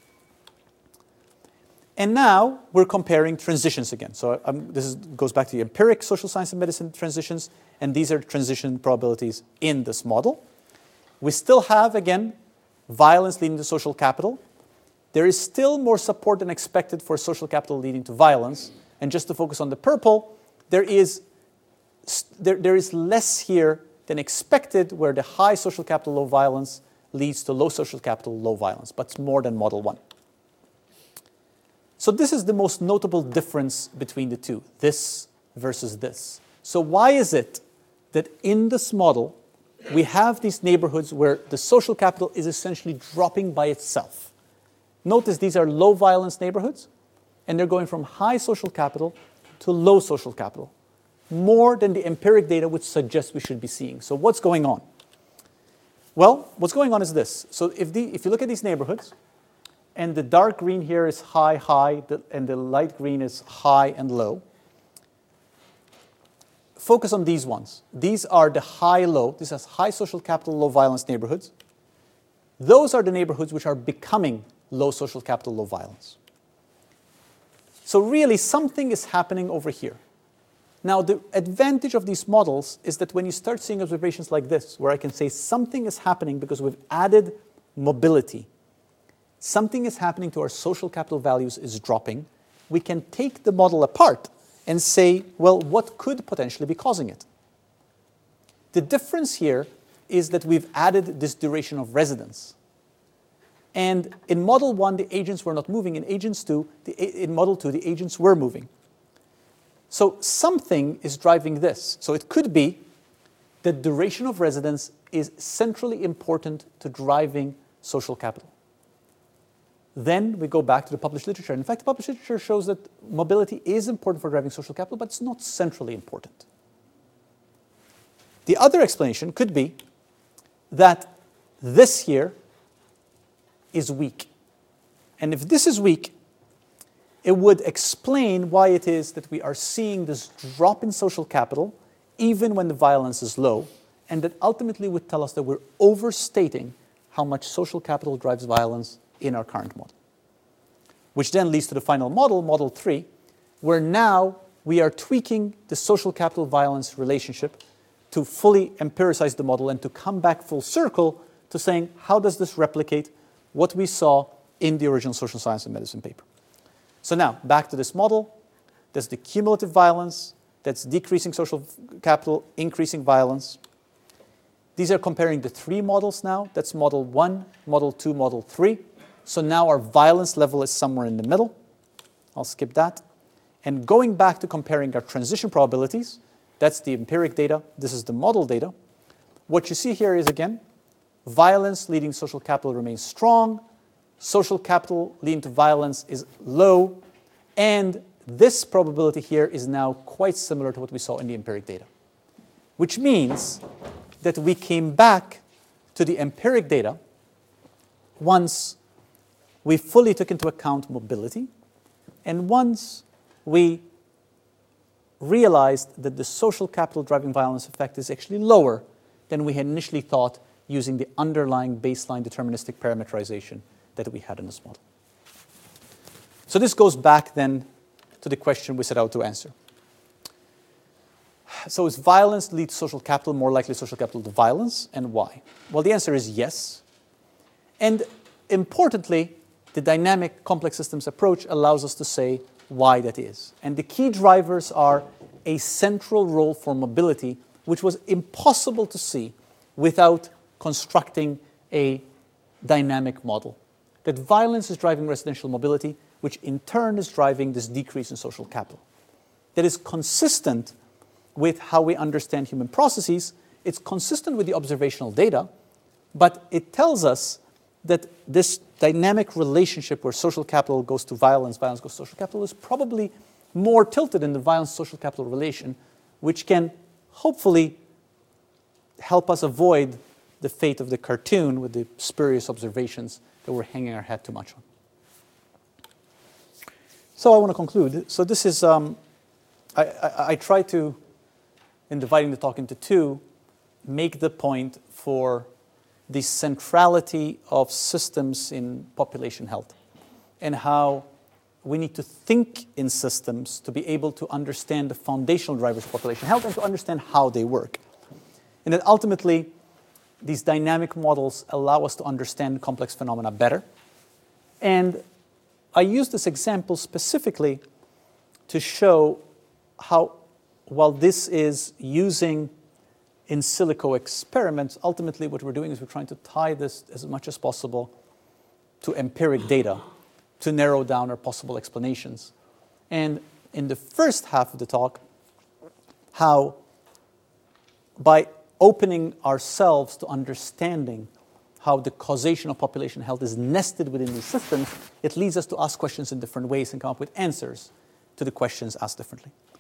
And now we're comparing transitions again. So um, this is, goes back to the empiric social science and medicine transitions, and these are transition probabilities in this model. We still have, again, violence leading to social capital. There is still more support than expected for social capital leading to violence. And just to focus on the purple, there is, there, there is less here than expected where the high social capital, low violence leads to low social capital, low violence, but it's more than model one. So this is the most notable difference between the two, this versus this. So why is it that in this model, we have these neighborhoods where the social capital is essentially dropping by itself? Notice these are low violence neighborhoods, and they're going from high social capital to low social capital, more than the empiric data would suggest we should be seeing. So what's going on? Well, what's going on is this. So if, the, if you look at these neighborhoods, and the dark green here is high, high, and the light green is high and low, focus on these ones. These are the high-low. This has high social capital, low violence neighborhoods. Those are the neighborhoods which are becoming low social capital, low violence. So really, something is happening over here. Now, the advantage of these models is that when you start seeing observations like this, where I can say something is happening because we've added mobility, something is happening to our social capital values is dropping, we can take the model apart and say, well, what could potentially be causing it? The difference here is that we've added this duration of residence. And in model one, the agents were not moving. In agents two, the, in model two, the agents were moving. So something is driving this. So it could be that duration of residence is centrally important to driving social capital. Then we go back to the published literature. In fact, the published literature shows that mobility is important for driving social capital, but it's not centrally important. The other explanation could be that this here is weak. And if this is weak, it would explain why it is that we are seeing this drop in social capital even when the violence is low, and that ultimately would tell us that we're overstating how much social capital drives violence in our current model. Which then leads to the final model, model three, where now we are tweaking the social capital violence relationship to fully empiricize the model and to come back full circle to saying, how does this replicate what we saw in the original social science and medicine paper? So now, back to this model. There's the cumulative violence, that's decreasing social capital, increasing violence. These are comparing the three models now. That's model one, model two, model three. So now our violence level is somewhere in the middle. I'll skip that. And going back to comparing our transition probabilities, that's the empiric data, this is the model data. What you see here is, again, violence leading social capital remains strong, social capital leading to violence is low, and this probability here is now quite similar to what we saw in the empiric data. Which means that we came back to the empiric data once we fully took into account mobility, and once we realized that the social capital driving violence effect is actually lower than we had initially thought using the underlying baseline deterministic parameterization that we had in this model. So this goes back then to the question we set out to answer. So is violence lead to social capital more likely social capital to violence, and why? Well, the answer is yes. And importantly, the dynamic complex systems approach allows us to say why that is. And the key drivers are a central role for mobility, which was impossible to see without constructing a dynamic model. That violence is driving residential mobility, which in turn is driving this decrease in social capital. That is consistent with how we understand human processes. It's consistent with the observational data, but it tells us that this dynamic relationship where social capital goes to violence, violence goes to social capital, is probably more tilted in the violence-social capital relation, which can hopefully help us avoid the fate of the cartoon with the spurious observations that we're hanging our hat too much on. So I want to conclude. So this is, um, I, I, I try to, in dividing the talk into two, make the point for the centrality of systems in population health and how we need to think in systems to be able to understand the foundational drivers of population health and to understand how they work. And that ultimately, these dynamic models allow us to understand complex phenomena better. And I use this example specifically to show how, while this is using in silico experiments, ultimately what we're doing is we're trying to tie this as much as possible to empiric data to narrow down our possible explanations. And in the first half of the talk, how by opening ourselves to understanding how the causation of population health is nested within these systems, it leads us to ask questions in different ways and come up with answers to the questions asked differently.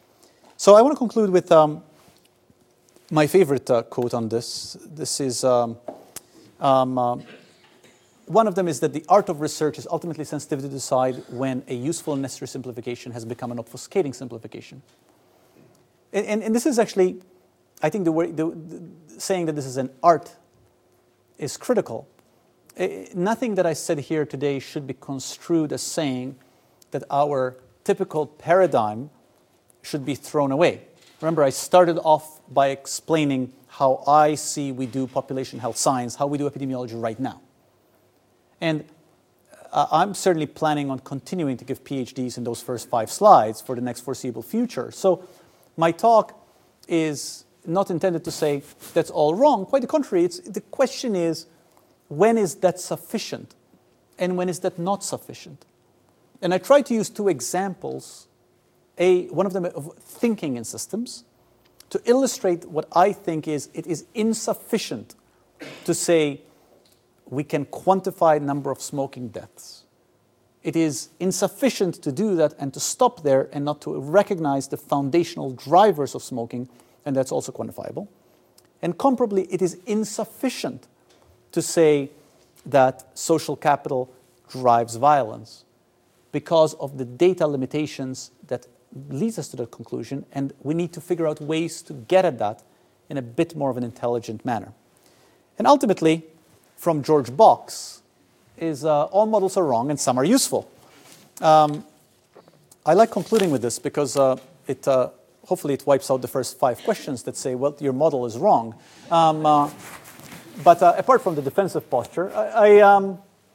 So I want to conclude with um, my favorite uh, quote on this. This is, um, um, uh, one of them is that the art of research is ultimately sensitivity to decide when a useful and necessary simplification has become an obfuscating simplification. And, and, and this is actually, I think the, way, the, the saying that this is an art is critical. It, nothing that I said here today should be construed as saying that our typical paradigm should be thrown away. Remember, I started off by explaining how I see we do population health science, how we do epidemiology right now. And uh, I'm certainly planning on continuing to give PhDs in those first five slides for the next foreseeable future. So my talk is not intended to say that's all wrong. Quite the contrary. It's, the question is, when is that sufficient? And when is that not sufficient? And I try to use two examples, a, one of them of thinking in systems, to illustrate what I think is it is insufficient to say we can quantify the number of smoking deaths. It is insufficient to do that and to stop there and not to recognize the foundational drivers of smoking, and that's also quantifiable. And comparably, it is insufficient to say that social capital drives violence because of the data limitations that leads us to that conclusion, and we need to figure out ways to get at that in a bit more of an intelligent manner. And ultimately, from George Box, is uh, all models are wrong and some are useful. Um, I like concluding with this because uh, it, uh, hopefully it wipes out the first five questions that say, well, your model is wrong. Um, uh, but uh, apart from the defensive posture, I, I, um,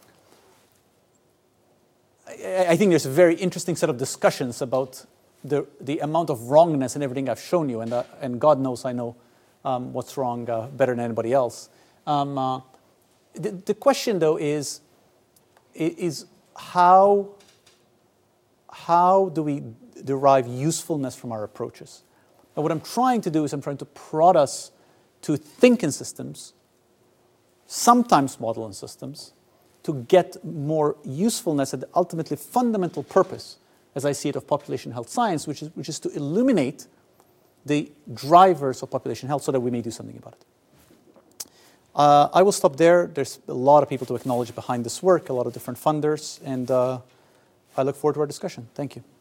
I, I think there's a very interesting set of discussions about the, the amount of wrongness in everything I've shown you, and, uh, and God knows I know um, what's wrong uh, better than anybody else. Um, uh, the, the question, though, is, is how, how do we derive usefulness from our approaches? And what I'm trying to do is I'm trying to prod us to think in systems, sometimes model in systems, to get more usefulness at the ultimately fundamental purpose, as I see it, of population health science, which is, which is to illuminate the drivers of population health so that we may do something about it. Uh, I will stop there. There's a lot of people to acknowledge behind this work, a lot of different funders, and uh, I look forward to our discussion. Thank you.